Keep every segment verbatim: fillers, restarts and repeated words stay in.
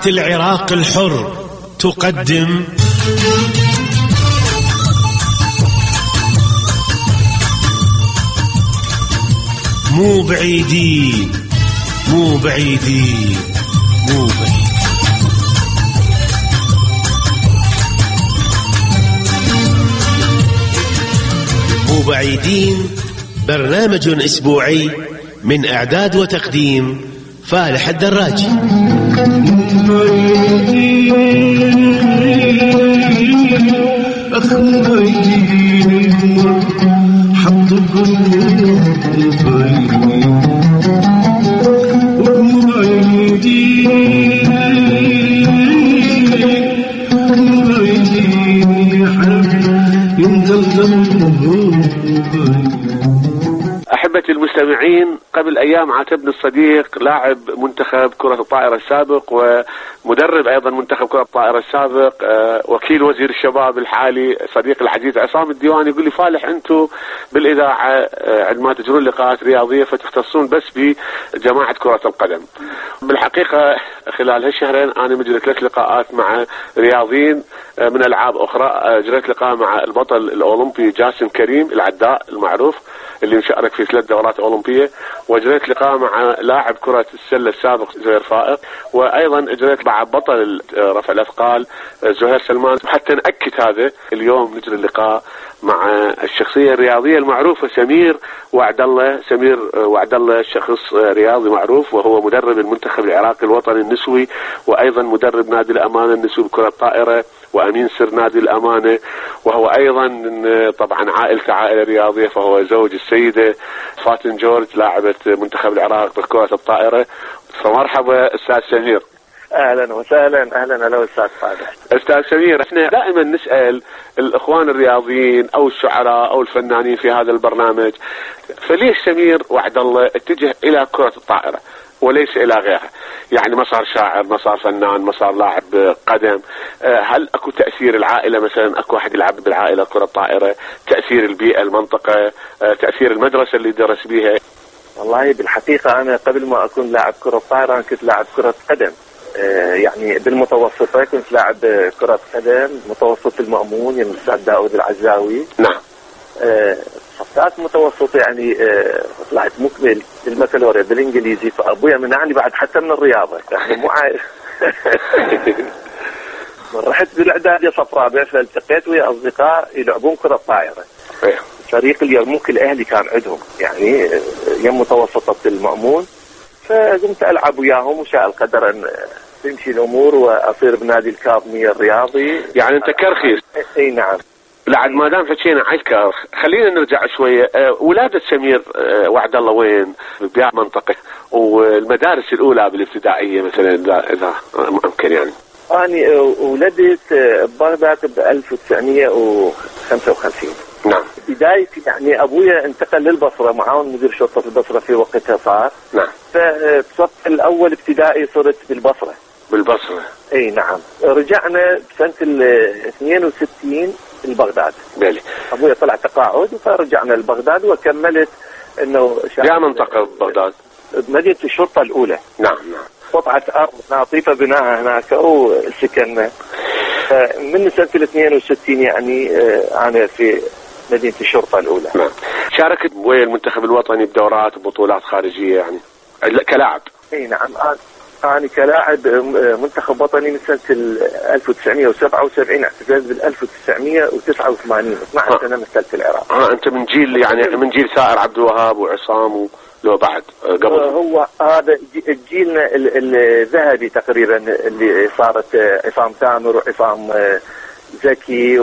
إذاعة العراق الحر تقدم مو بعيدين مو بعيدين مو بعيدين. مو بعيدين برنامج أسبوعي من إعداد وتقديم فالح الدراجي. أحبتي المستمعين، قبل أيام عاتبني الصديق لاعب منتخب كرة الطائرة السابق ومدرب أيضا منتخب كرة الطائرة السابق وكيل وزير الشباب الحالي صديق العزيز عصام الديواني، يقول لي فالح أنتم بالإذاعة عندما تجرون لقاءات رياضية فتختصون بس بجماعة كرة القدم. بالحقيقة خلال هالشهرين أنا مجري ثلاث لقاءات مع رياضيين من ألعاب أخرى. أجريت لقاء مع البطل الأولمبي جاسم كريم العداء المعروف اللي مشارك في ثلاث دورات أولمبية، وأجريت لقاء مع لاعب كرة السلة السابق زهير فائق، وأيضا أجريت مع بطل رفع الأثقال زهير سلمان. حتى نأكد هذا اليوم نجري اللقاء مع الشخصية الرياضية المعروفة سمير وعد الله. سمير وعد الله شخص رياضي معروف، وهو مدرب المنتخب العراقي الوطني النسوي، وأيضا مدرب نادي الأمانة النسوي بكرة الطائرة، وأمين سر نادي الأمانة، وهو أيضا طبعا عائلته عائلة رياضية، فهو زوج السيدة فاتن جورج لاعبة منتخب العراق بكرة الطائرة. فمرحبا أستاذ سمير. اهلا وسهلا. اهلا اهلا استاذ فالح. استاذ سمير، احنا دائما نسال الاخوان الرياضيين او الشعراء او الفنانين في هذا البرنامج، فليش سمير وعد الله اتجه الى كرة الطائرة وليس الى غيرها؟ يعني ما صار شاعر، ما صار فنان، ما صار لاعب قدم. هل اكو تاثير العائله مثلا؟ اكو احد يلعب بالعائله كرة الطائرة؟ تاثير البيئه المنطقه؟ تاثير المدرسه اللي درس بيها؟ والله بالحقيقه انا قبل ما اكون لاعب كرة طائرة انا كنت لاعب كرة قدم. يعني بالمتوسطة كنت لاعب كرة قدم متوسط المأمون، يعني الأستاذ داود العزاوي. نعم. صفات متوسط يعني طلعت مكمل بالبكالوريا بالإنجليزي، فأبويا منعني بعد حتى من الرياضة، يعني مو عارف. رحت بالإعدادية صف رابع، فالتقيت ويا أصدقاء يلعبون كرة طائرة. فريق اليرموك الأهلي كان عندهم يعني يم متوسطة المأمون، فقمت ألعب وياهم وشاء القدر أن تمشي الأمور وأصير بنادي الكاظمية الرياضي. يعني أنت كرخيص. أي نعم. بعد ما دام حكينا عن الكرخ خلينا نرجع شوية. أه ولادة سمير أه وعد الله وين؟ بأي منطقة؟ والمدارس الأولى بالابتدائية مثلا إذا ممكن يعني. أنا ولدت ببغداد ب ألف وتسعمية وخمسة وخمسين. نعم. بدايتي يعني أبويا انتقل للبصرة، معاون مدير شرطة البصرة في وقتها صار. نعم. فالصف الأول ابتدائي صرت بالبصرة. بالبصرة. اي نعم. رجعنا بسنة ال اثنين وستين لبغداد. بلي. ابويا طلع تقاعد فرجعنا لبغداد وكملت انه يا منطقة بغداد؟ مدينة الشرطة الأولى. نعم نعم. قطعة أرض ناطفة بناها هناك وسكننا. من سنة ال اثنين وستين يعني أنا في مدينة الشرطة الأولى. نعم. شاركت ويا المنتخب الوطني بدورات وبطولات خارجية يعني كلاعب؟ اي نعم. أنا كلاعب منتخب وطني من سنة ألف وتسعمية وسبعة وسبعين، اعتزلت بال ألف وتسعمية وتسعة وثمانين، اثني عشر سنة مثلت العراق. اه انت من جيل يعني من جيل سائر عبد الوهاب وعصام و... لو بعد قبل؟ هو هذا جيلنا الذهبي تقريبا اللي صارت عصام تامر وعصام زكي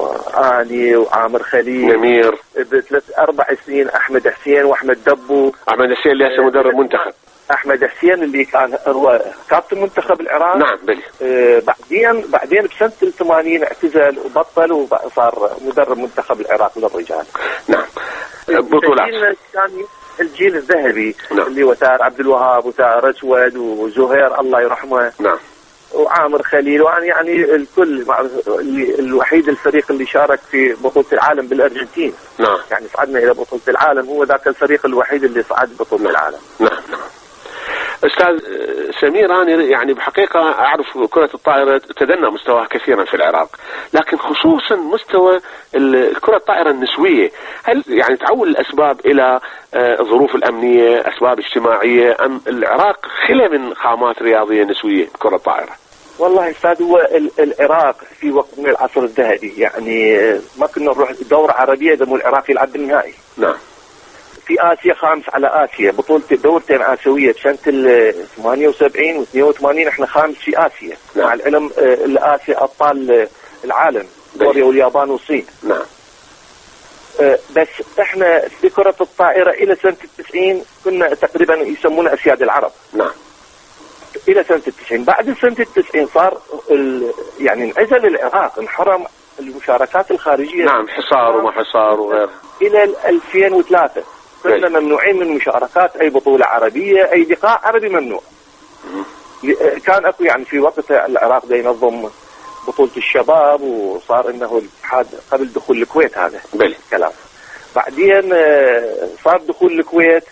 واني وعامر خليل نمير بثلاث اربع سنين، احمد حسين واحمد دبو. احمد حسين اللي هسه مدرب منتخب. احمد حسين اللي كان هو كابتن منتخب العراق. نعم بلي. آه بعدين بعدين بسنه الثمانين اعتزل وبطل وصار مدرب منتخب العراق للرجال. نعم. بطولات. الجيل الثاني الجيل الذهبي. نعم. اللي هو تار عبد الوهاب وتار اسود وزهير الله يرحمه. نعم. وعامر خليل، وأنا يعني الكل اللي الوحيد الفريق اللي شارك في بطولة العالم بالأرجنتين. نعم. يعني صعدنا إلى بطولة العالم، هو ذاك الفريق الوحيد اللي صعد بطولة نعم. العالم. نعم نعم. أستاذ سمير، أنا يعني بحقيقة أعرف كرة الطائرة تدنى مستواها كثيرا في العراق، لكن خصوصا مستوى الكرة الطائرة النسوية، هل يعني تعول الأسباب إلى الظروف الأمنية، أسباب اجتماعية، أم العراق خلى من خامات رياضية نسوية بكرة الطائرة؟ والله استاذ، هو العراق في وقت من العصر الذهبي يعني ما كنا نروح دورة عربية اذا مو العراق يلعب بالنهائي. نعم. في اسيا خامس على اسيا، بطولة دورتين اسيوية بسنة ثمانية وسبعين و اثنين وثمانين احنا خامس في اسيا. نعم. مع العلم الاسيا ابطال العالم كوريا واليابان والصين. نعم. بس احنا في كرة الطائرة الى سنة التسعين كنا تقريبا يسمونا اسياد العرب. نعم. الى سنة التسعين، بعد سنة التسعين صار يعني انعزل العراق، انحرم المشاركات الخارجية. نعم، حصار وما حصار وغيره. الى ألفين وثلاثة كنا ممنوعين من مشاركات اي بطولة عربية، اي لقاء عربي ممنوع. كان اكو يعني في وقتها العراق دا ينظم بطولة الشباب، وصار انه الاتحاد قبل دخول الكويت هذا الكلام. بعدين صار دخول الكويت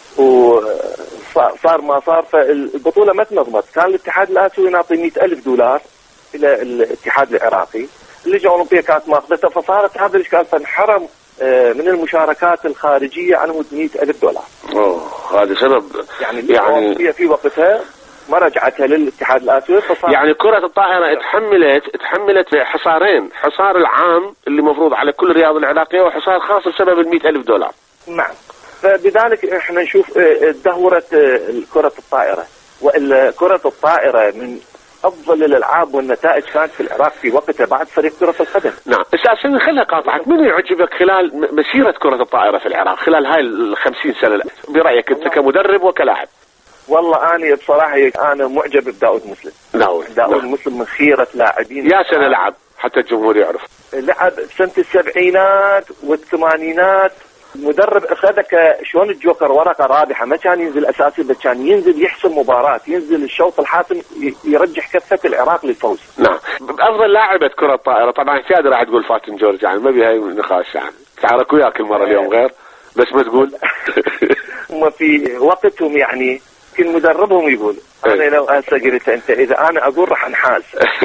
وصار ما صار، فالبطولة ما تنظمت. كان الاتحاد الآسيوي يعطي مئة ألف دولار إلى الاتحاد العراقي، اللجنة الأولمبية كانت ماخذتها، فصارت هذا الإشكال، فانحرم من المشاركات الخارجية عنه مئة ألف دولار. أوه، هذا سبب يعني يعني في وقتها ما رجعتها للاتحاد الآسيوي. يعني كرة الطائرة اتحملت اتحملت حصارين، حصار العام اللي مفروض على كل الرياضة العراقية، وحصار خاص بسبب المئة ألف دولار. نعم. فبذلك احنا نشوف دهورة كرة الطائرة، وكرة الطائرة من افضل الالعاب والنتائج كانت في العراق في وقتها بعد فريق كرة القدم. نعم. استاذ سمير، خليني اقاطعك، من يعجبك خلال مسيرة كرة الطائرة في العراق خلال هاي الخمسين سنة برأيك انت كمدرب وكلاعب؟ والله انا بصراحة انا معجب بداود مسلم. داود داود مسلم من خيرة لاعبين. يا سنة لعب حتى الجمهور يعرف. لعب سنة السبعينات والثمانينات، مدرب اخذك شلون الجوكر ورقه رابحه، ما كان ينزل اساسي بس كان ينزل يحسم مباراه، ينزل الشوط الحاسم يرجح كفه العراق للفوز. نعم. افضل لاعبه كره طائره طبعا في راح تقول فاتن جورج، يعني ما بيها نقاش، يعني تعارك وياك المره اليوم غير بس ما تقول. هم في وقتهم يعني كل مدربهم يقول انا لو هسه قلت انت اذا انا اقول راح انحاز.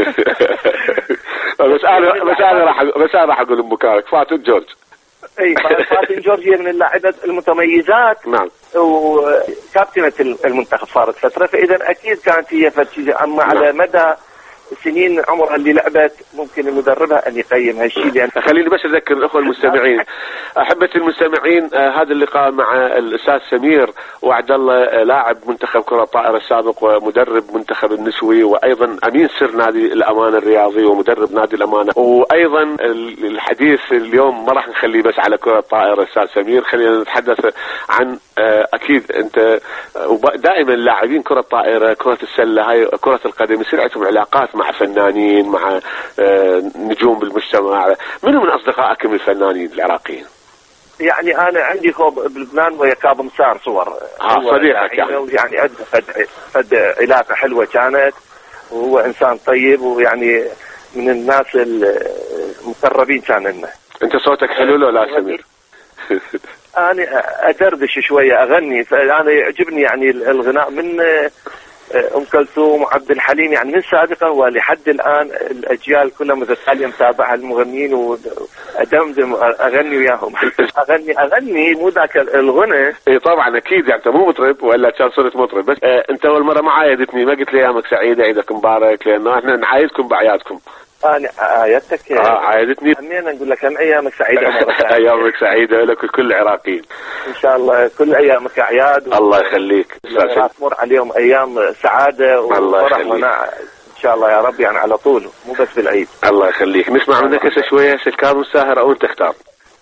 بس انا بس انا راح بس انا راح اقول بمكانك فاتن جورج. اي فاتن جورج هي من اللاعبات المتميزات. نعم. وكابتنة المنتخب صارت فترة، فاذا اكيد كانت هي فتشي. اما نعم. على مدى سنين عمرها اللي لعبت ممكن مدربها ان يقيم هالشيء. لان خليني بس اذكر الاخوه المستمعين، احبه المستمعين، آه هذا اللقاء مع الاستاذ سمير وعد الله، آه لاعب منتخب كره الطائره السابق ومدرب منتخب النسوي، وايضا امين سر نادي الامانه الرياضي ومدرب نادي الامانه. وايضا الحديث اليوم ما راح نخليه بس على كره الطائره استاذ سمير، خلينا نتحدث عن آه اكيد انت دائما لاعبين كره الطائره، كره السله، هاي كره القدم يصير عندهم علاقات مع فنانين، مع نجوم بالمجتمع. منو من أصدقائك من الفنانين العراقيين؟ يعني أنا عندي خوب بلبنان ويا كاظم سار صور. ها صديقك يعني. يعني عندنا فد فد علاقة حلوة كانت، وهو إنسان طيب، ويعني من الناس المقربين كان لنا. أنت صوتك حلو لو لا سمير؟ أنا أدردش شوية أغني، فأنا يعجبني يعني الغناء من أم كلثوم وعبد الحليم، يعني من سابقا ولحد الآن الأجيال كلها متتالية متابعة المغنيين، وأدمدم أغني وياهم. أغني أغني مو ذاك الغنى. إيه طبعا أكيد، يعني أنت مو مطرب ولا كان صرت مطرب، بس اه أنت أول مرة ما عايدتني، ما قلت لي أيامك سعيدة عيدك مبارك، لأنه إحنا نعايدكم بأعيادكم. أنا عايدتك. آه عايدتني. أمين نقول لك أن أيامك سعيدة. أيامك سعيدة لك كل العراقيين. إن شاء الله كل أيامك أعياد. الله يخليك. تمر عليهم أيام سعادة وفرح ونع إن شاء الله يا رب، يعني على طول مو بس بالعيد. الله يخليك. نسمع منك هسه شوية سلكار والساهر، أو أنت تختار.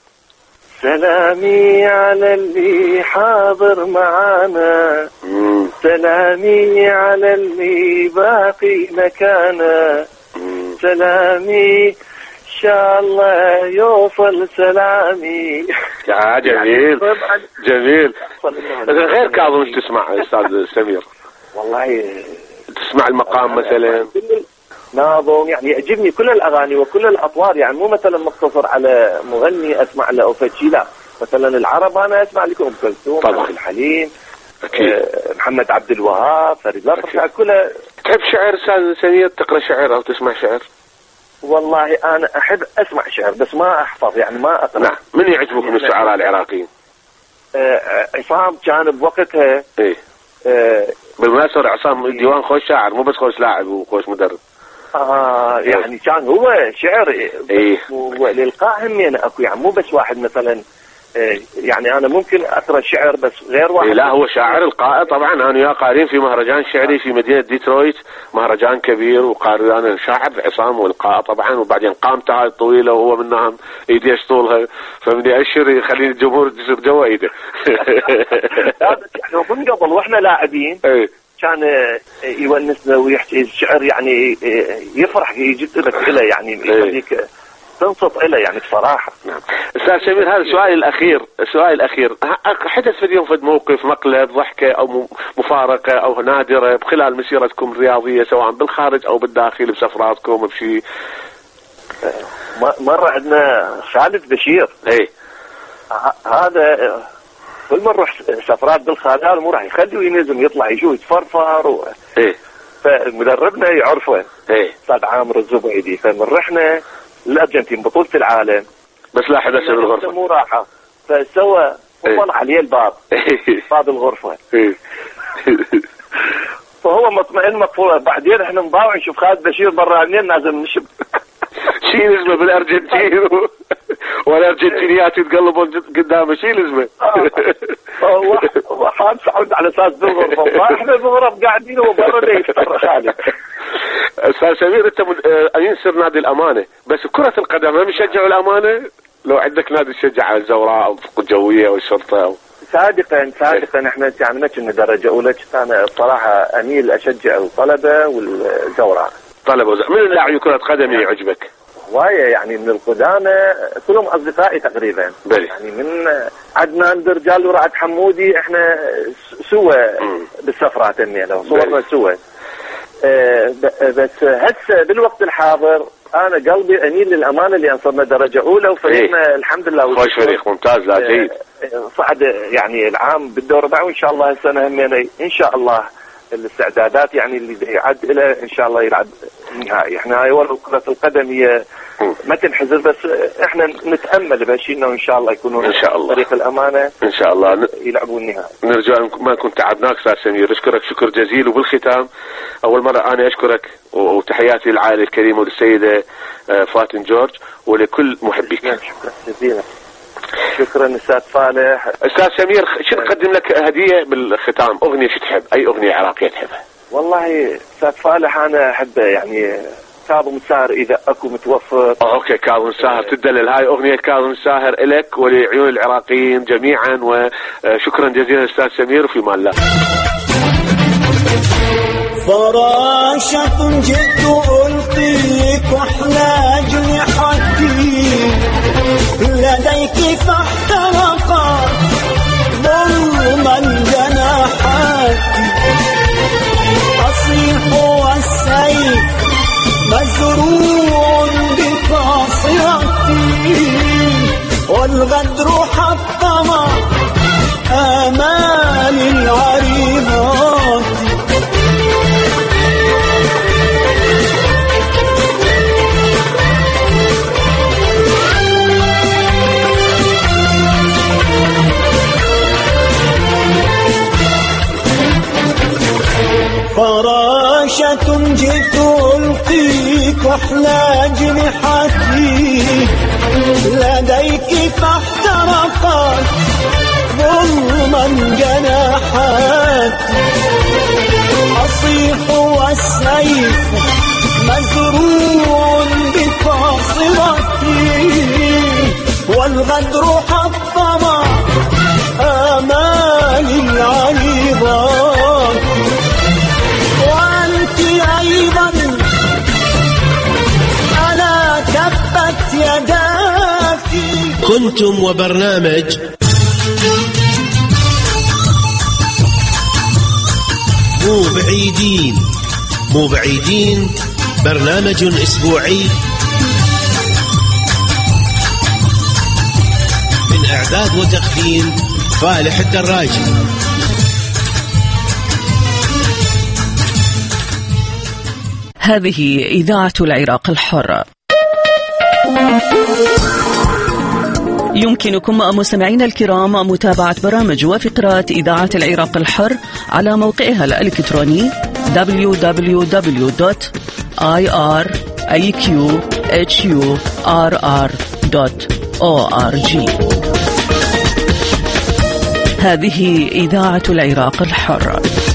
سلامي على اللي حاضر معانا، مم. سلامي على اللي باقي مكانه، سلامي إن شاء الله يوصل سلامي. يا جميل جميل. غير كاظم ايش تسمع استاذ سمير؟ والله تسمع المقام مثلا؟ ناظم يعني يعجبني كل الاغاني وكل الاطوار، يعني مو مثلا مقتصر على مغني اسمع له او فتشي، لا مثلا العرب انا اسمع لكم ام كلثوم، عبد الحليم، أكيد. محمد عبد الوهاب، فريد الأطرش، كلها. تحب شعر أستاذ سمير؟ تقرأ شعر أو تسمع شعر؟ والله أنا أحب أسمع شعر بس ما أحفظ، يعني ما أقرأ. نعم. من يعجبك من الشعراء العراقيين؟ آه عصام كان بوقتها. إيه. آه بالمناسبة عصام ديوان خوش شاعر، مو بس خوش لاعب وخوش مدرب. آه يعني كان هو شعر. إيه. والإلقاء همين أكو، يعني مو بس واحد مثلا. يعني أنا ممكن أقرأ شعر بس غير واحد. إيه لا هو شاعر القاء طبعا. أنا وياه قارين في مهرجان شعري في مدينة ديترويت، مهرجان كبير، وقاري أنا شاعر عصام والقاء طبعا. وبعدين قامته هاي طويلة وهو منهم ايديش طولها، فمني أشر يخلي الجمهور يصير جوا ايده. لا بس يعني من قبل واحنا لاعبين ايه كان يونسنا ويحكي الشعر، يعني يفرح يجد لك إله، يعني يخليك تنصت إله يعني بصراحة. نعم. أستاذ سمير هذا السؤال الأخير، السؤال الأخير، حدث في اليوم فد موقف مقلب ضحكة أو مفارقة أو نادرة خلال مسيرتكم الرياضية سواء بالخارج أو بالداخل بسفراتكم بشيء؟ مرة عندنا خالد بشير. ايه. هذا كل ما نروح سفرات بالخارج هذا مو راح يخليه ينزل يطلع يشوف يتفرفر و... ايه. فمدربنا يعرفه. ايه. استاذ عامر الزبيدي، فمن رحنا الارجنتين بطولة العالم بس لا حدث بالغرفة مو راحة، فسوى وطلع عليه الباب. باب الغرفة. فهو مطمئن مقفولة. بعدين احنا نضاوع نشوف خالد بشير برانين نازل من الشب. شي لازمه بالارجنتين والارجنتينيات يتقلبون قدامه، شي لازمه. هو حاب سعود على اساس بالغرفة، فاحنا بالغرف قاعدين وبرا ده يفتر خالد. استاذ سمير انت ينسر نادي الامانه، بس كرة القدم هم يشجعوا الامانه؟ لو عندك نادي تشجع الزوراء او الجويه او الشرطه او سابقا سابقا احنا يعني ما كنا درجه اولى، انا بصراحه اميل اشجع الطلبه والزوراء. طلبه وزوراء. من اللاعبين كرة قدم يعجبك؟ هوايه يعني من القدامى كلهم اصدقائي تقريبا. بلي. يعني من عدنان درجال ورعد حمودي احنا سوا بالسفرات النيله وصورنا سوا. أه بس هسه بالوقت الحاضر انا قلبي اميل للامانه اللي صرنا درجه اولى وفريقنا إيه؟ الحمد لله خوش فريق ممتاز. لا جيد. صعد يعني العام بالدور الرابع وان شاء الله السنه همينه ان شاء الله الاستعدادات يعني اللي يعد الى ان شاء الله يلعب النهائي. احنا هاي ولو كرة القدم هي ما تنحزر، بس احنا نتامل بهالشيء انه ان شاء الله يكونون ان شاء الله فريق الامانه ان شاء الله يلعبون النهائي. نرجو ما كنت تعبناك استاذ سمير، اشكرك شكر جزيل. وبالختام اول مره انا اشكرك وتحياتي للعائله الكريمه وللسيده فاتن جورج ولكل محبيك. شكرا جزيلا. شكرا استاذ صالح. استاذ سمير شو نقدم لك هديه بالختام؟ اغنيه شو تحب؟ اي اغنيه عراقيه تحبها؟ والله استاذ صالح انا احب يعني كاظم الساهر اذا اكو متوفر. اه اوكي كاظم الساهر تدلل. هاي اغنيه كاظم الساهر الك ولعيون العراقيين جميعا. وشكرا جزيلا استاذ سمير وفي مان الله. فراشة جئت ألقيك أحلى جنحتي لديك فاحترقت ظلما جناحاتي أصيح والسيف مزروع بقاصرتي والغدر حطم آمال العريضات فراشة جئت ألقيك أحلى جنحتي لديك فاحترقت ظلما جناحاتي أصيح والسيف مزروع بقاصرتي والغدر حطم آمال العريضات وأنت أيضا ألا تبت يداك. كنتم وبرنامج مو بعيدين. مو بعيدين برنامج أسبوعي من إعداد وتقديم فالح الدراجي. هذه إذاعة العراق الحر. يمكنكم مستمعينا الكرام متابعة برامج وفقرات إذاعة العراق الحر على موقعها الإلكتروني دبليو دبليو دبليو دوت آي آر إيه كيو إتش يو آر آر دوت أو آر جي. هذه إذاعة العراق الحر.